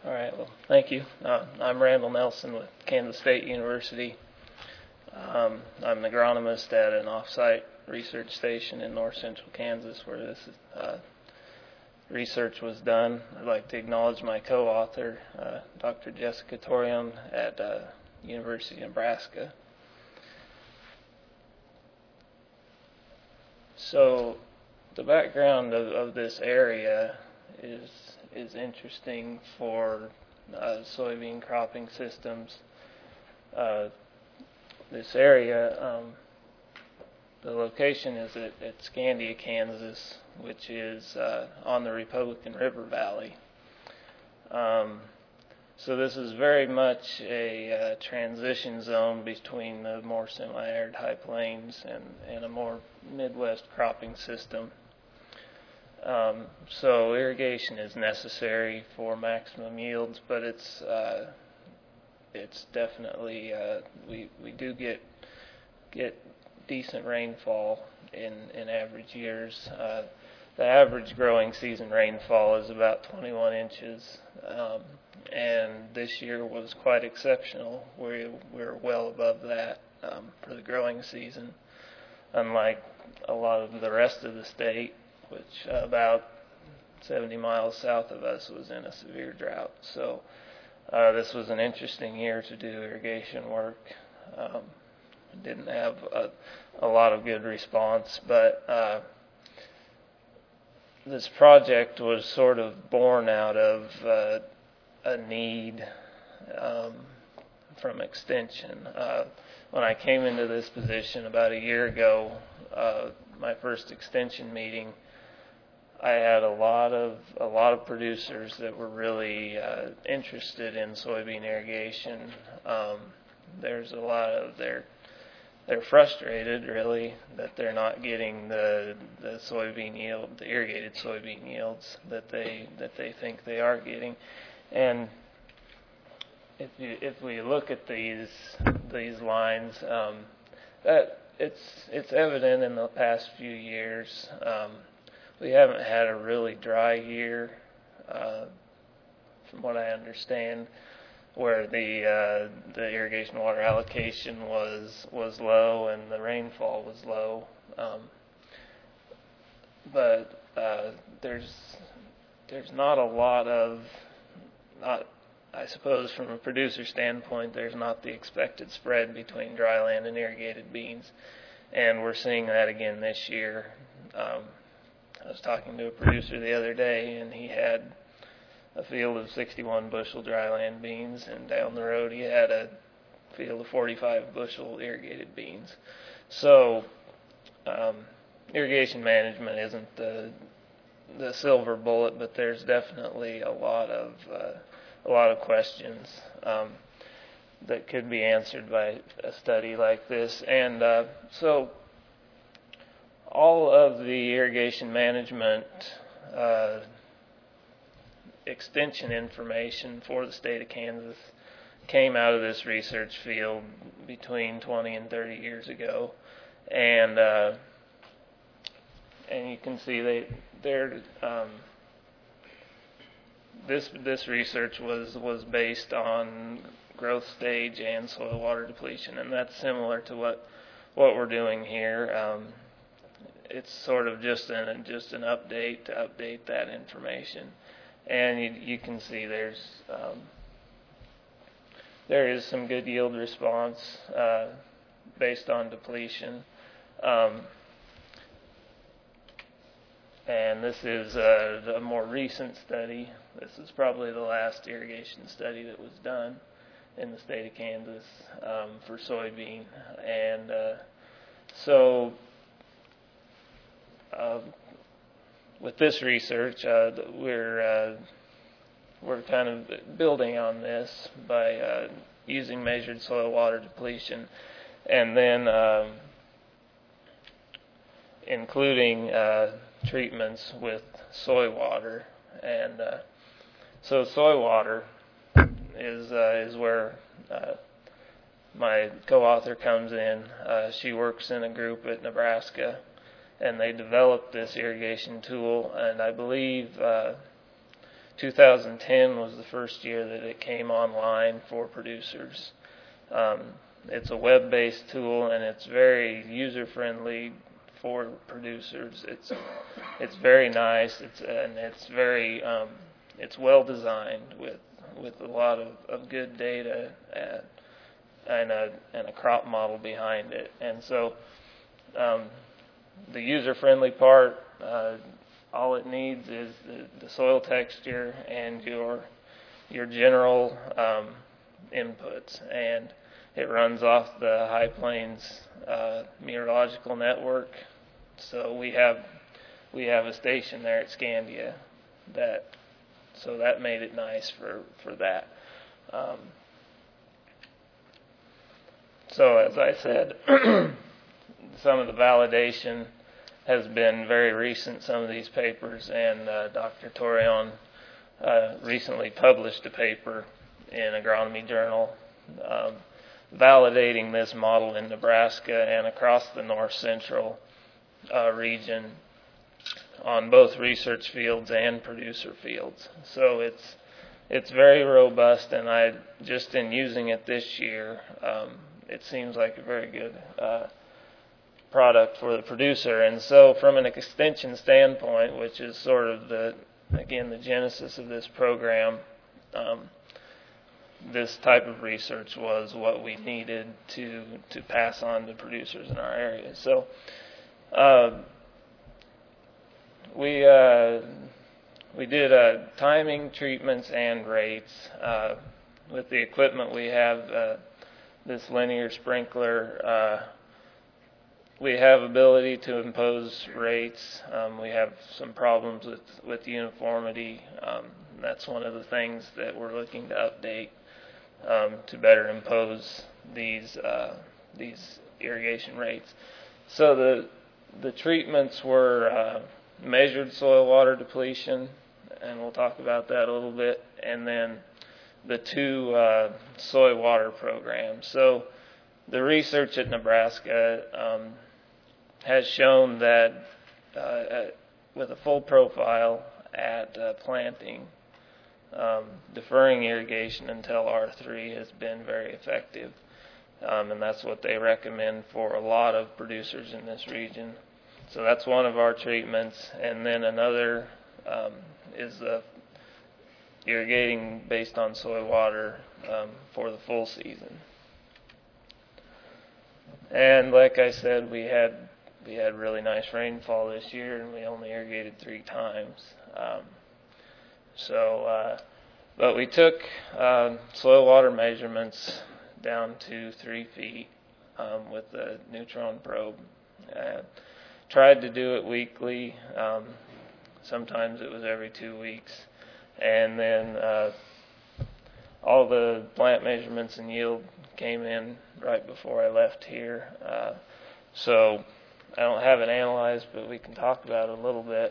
All right, well, thank you. I'm Randall Nelson with Kansas State University. I'm an agronomist at an off-site research station in north central Kansas where this research was done. I'd like to acknowledge my co-author, Dr. Jessica Torium at University of Nebraska. So the background of this area is interesting for soybean cropping systems. This area, the location is at Scandia, Kansas, which is on the Republican River Valley. So this is very much a transition zone between the more semi-arid high plains and a more Midwest cropping system. So irrigation is necessary for maximum yields, but it's definitely we do get decent rainfall in average years. The average growing season rainfall is about 21 inches, and this year was quite exceptional. We're well above that for the growing season, unlike a lot of the rest of the state, which about 70 miles south of us was in a severe drought. So this was an interesting year to do irrigation work. Didn't have a lot of good response, but this project was sort of born out of a need from Extension. When I came into this position about a year ago, my first Extension meeting, I had a lot of producers that were really interested in soybean irrigation. There's a lot of they're frustrated really that they're not getting the soybean yield, the irrigated soybean yields that they think they are getting. And if we look at these lines, that it's evident in the past few years. We haven't had a really dry year, from what I understand, where the irrigation water allocation was low and the rainfall was low. But there's not a lot of, I suppose from a producer standpoint, there's not the expected spread between dry land and irrigated beans, and we're seeing that again this year. I was talking to a producer the other day, and he had a field of 61 bushel dryland beans, and down the road he had a field of 45 bushel irrigated beans. So irrigation management isn't the silver bullet, but there's definitely a lot of questions that could be answered by a study like this. And so all of the irrigation management extension information for the state of Kansas came out of this research field between 20 and 30 years ago, and you can see this research was based on growth stage and soil water depletion, and that's similar to what we're doing here. It's sort of just an update to update that information. And you can see there is some good yield response based on depletion. And this is a more recent study. This is probably the last irrigation study that was done in the state of Kansas for soybean. And so with this research, we're kind of building on this by using measured soil water depletion, and then including treatments with soy water. And so soy water is where my co-author comes in. She works in a group at Nebraska, and they developed this irrigation tool, and I believe 2010 was the first year that it came online for producers. It's a web-based tool, and it's very user-friendly for producers. It's very nice. It's well designed with a lot of good data and a crop model behind it. And so the user-friendly part, all it needs is the soil texture and your general inputs, and it runs off the High Plains Meteorological Network. So we have a station there at Scandia that made it nice for that. So as I said, some of the validation has been very recent, some of these papers, and Dr. Torreon recently published a paper in Agronomy Journal validating this model in Nebraska and across the north central region on both research fields and producer fields. So it's very robust, and I just in using it this year, it seems like a very good product for the producer. And so from an extension standpoint, which is sort of the genesis of this program, this type of research was what we needed to pass on to producers in our area. So we did timing, treatments, and rates. With the equipment we have, this linear sprinkler, we have ability to impose rates. We have some problems with uniformity. That's one of the things that we're looking to update to better impose these irrigation rates. So the treatments were measured soil water depletion, and we'll talk about that a little bit, and then the two soil water programs. So the research at Nebraska has shown that with a full profile at planting, deferring irrigation until R3 has been very effective, and that's what they recommend for a lot of producers in this region. So that's one of our treatments, and then another is irrigating based on soil water for the full season. And like I said, we had really nice rainfall this year, and we only irrigated 3 times. But we took soil water measurements down to 3 feet with the neutron probe. Tried to do it weekly. Sometimes it was every 2 weeks. And then all the plant measurements and yield came in right before I left here. So I don't have it analyzed, but we can talk about it a little bit.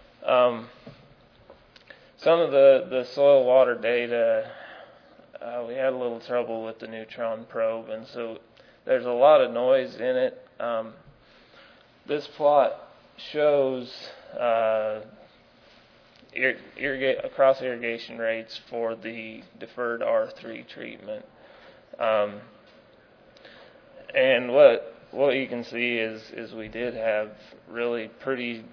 Some of the soil water data, we had a little trouble with the neutron probe, and so there's a lot of noise in it. This plot shows across irrigation rates for the deferred R3 treatment. And what you can see is we did have really pretty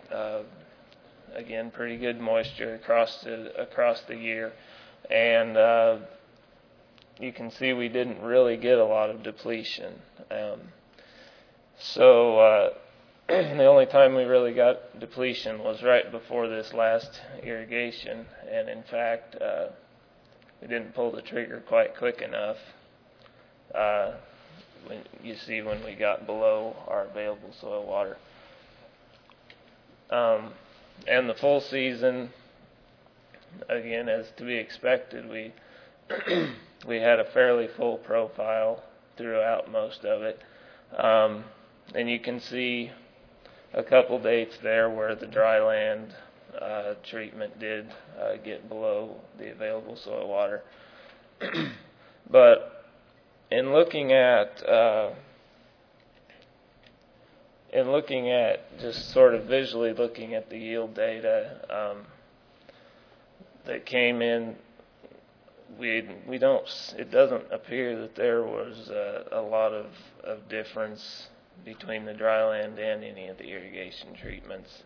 good moisture across the year, and you can see we didn't really get a lot of depletion. So the only time we really got depletion was right before this last irrigation, and in fact we didn't pull the trigger quite quick enough. When we got below our available soil water. And the full season, again, as to be expected, we had a fairly full profile throughout most of it. And you can see a couple dates there where the dry land treatment did get below the available soil water. But in looking at just sort of visually looking at the yield data, that came in, we don't. It doesn't appear that there was a lot of difference between the dry land and any of the irrigation treatments.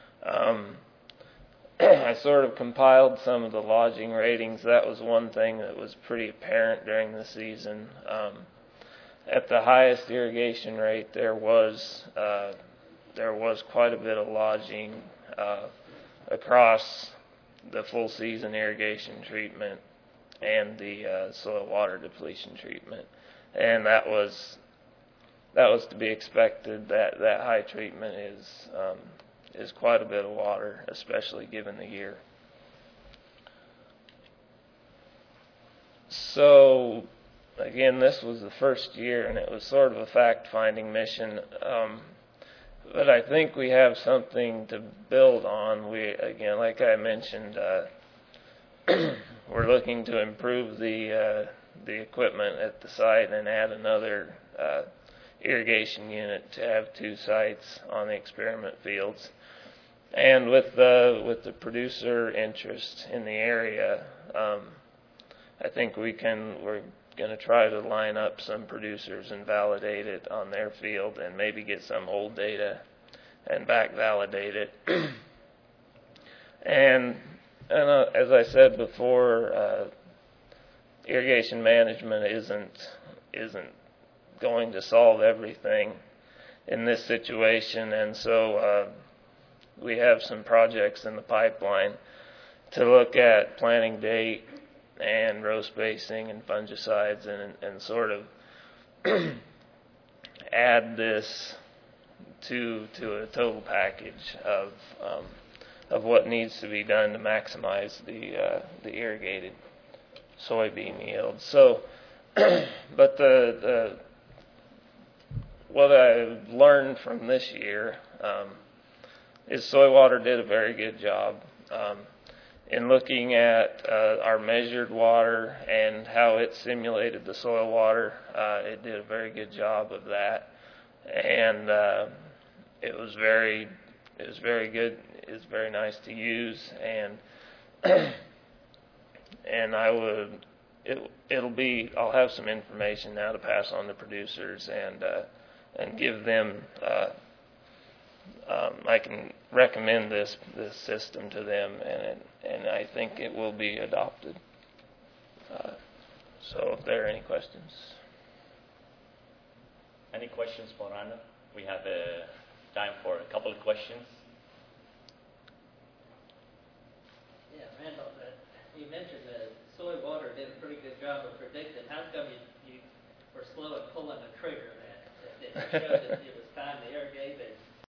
I sort of compiled some of the lodging ratings. That was one thing that was pretty apparent during the season. At the highest irrigation rate, there was quite a bit of lodging across the full season irrigation treatment and the soil water depletion treatment, and that was to be expected. That high treatment is quite a bit of water, especially given the year. So again, this was the first year, and it was sort of a fact-finding mission. But I think we have something to build on. Again, like I mentioned, we're looking to improve the equipment at the site and add another irrigation unit to have 2 sites on the experiment fields. And with the producer interest in the area, I think we're going to try to line up some producers and validate it on their field, and maybe get some old data and back validate it. And as I said before, irrigation management isn't going to solve everything in this situation, and so we have some projects in the pipeline to look at planting date and row spacing and fungicides, and sort of add this to a total package of what needs to be done to maximize the irrigated soybean yield. So, but what I've learned from this year is Soy Water did a very good job in looking at our measured water and how it simulated the soil water. It did a very good job of that, and it was very good. It's very nice to use, and I'll have some information now to pass on to producers and give them. I can recommend this system to them, and I think it will be adopted. So, if there are any questions. Any questions for Randall? We have time for a couple of questions. Yeah, Randall, you mentioned that Soy Water did a pretty good job of predicting. How come you were slow at pulling the trigger? That it showed that it was